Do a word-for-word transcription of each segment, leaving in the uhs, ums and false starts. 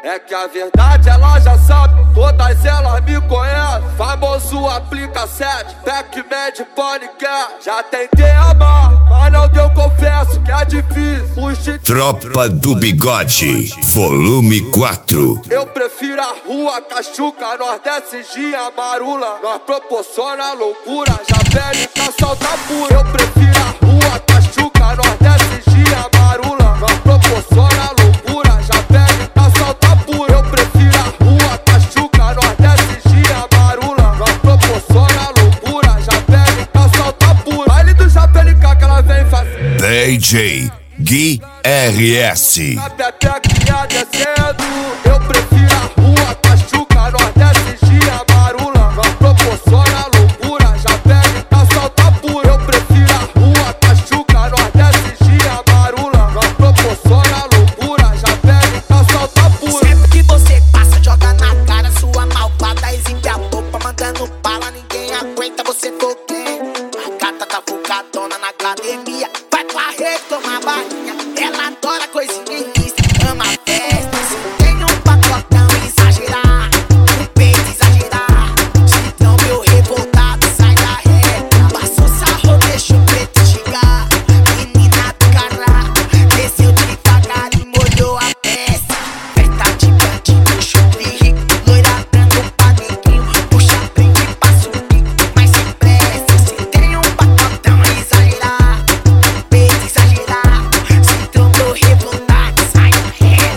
É que a verdade ela já sabe, todas elas me conhecem. Famoso aplica sete, Pac-Man de paniquete. Já tentei amar, mas não deu, confesso que é difícil. Puxa... Tropa do Bigode, volume quatro. Eu prefiro a rua, Cachuca, nós desce dia marula. Nós proporciona loucura, já velho tá solta pura. Eu prefiro a rua, Cachuca, nós desce dia marula. Nós proporciona loucura, já velho tá solta pura. Eu prefiro a rua, Cachuca, nós desce dia marula. Nós proporciona loucura, já velho tá solta pura. Baile do Japelica que ela vem fazer. D J Gui R S. A pepequinha descendo. Eu prefiro a rua, Cachuca, nós desce dia marula. Nós proporciona loucura, já velho tá solta pura. Eu prefiro a rua, Cachuca, nós desce dia marula. Nós proporciona loucura, já velho tá solta pura. Sempre que você passa, joga na cara sua malvada, exibe a roupa, mandando bala, ninguém aguenta você coquinho. A gata tá focadona na academia, vai pra rede tomar balinha. Ela adora coisinha ilícita, ama a festa. Se tem um pacotão exagerar, um peito exagerar, se não meu revoltado sai da reta. Passou sarro, deixa o preto chegar. Menina do cará, desceu devagar e molhou a peça. Festa de bandido, chute rico, loira dando pra neguinho. Puxa prende e passa o bico, mas sem pressa. Se tem um pacotão exagerar, um peito exagerar, se trombou revoltado sai da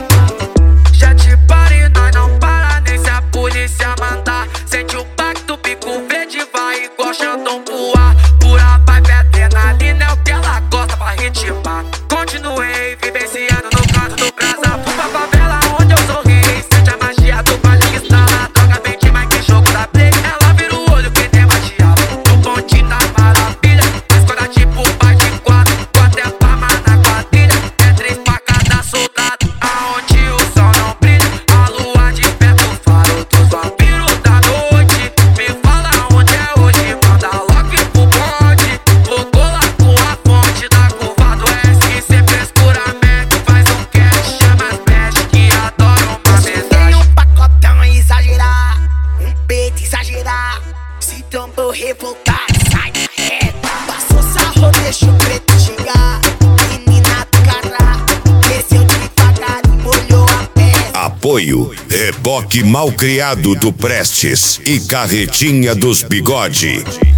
reta. Já te parei, nós não para nem se a polícia mandar. Sente o pacto, pico verde, vai igual Xandão pro ar. Pura vibe, adrenalina é o que ela gosta pra ritmar. Continuei vivenciando no canto do brasa. Fui pra favela onde eu sorri. Sente a magia do baile que está lá. Droga vende mais que jogo da play. Ela vira o olho que tem magia no ponte da maravilha. Escola tipo bate quatro, quatro é palma na quadrilha. É três pra cada soldado, aonde o sol não brilha. A lua de perto, o faro dos vampiros da noite. Me fala onde é hoje, manda logo pro bonde. Vou colar com a fonte da curva do S. Que sempre escuramento faz um cash. Chama as mesh que adoram uma Se tem mensagem. um pacotão exagerar, um peito exagerar, se trombou revoltado sai da reta. Passou sarro, deixa o preto chegar. Menina do cará, desceu devagar e molhou a peça. Apoio Reboque Malcriado do Prestes e Carretinha dos Bigode.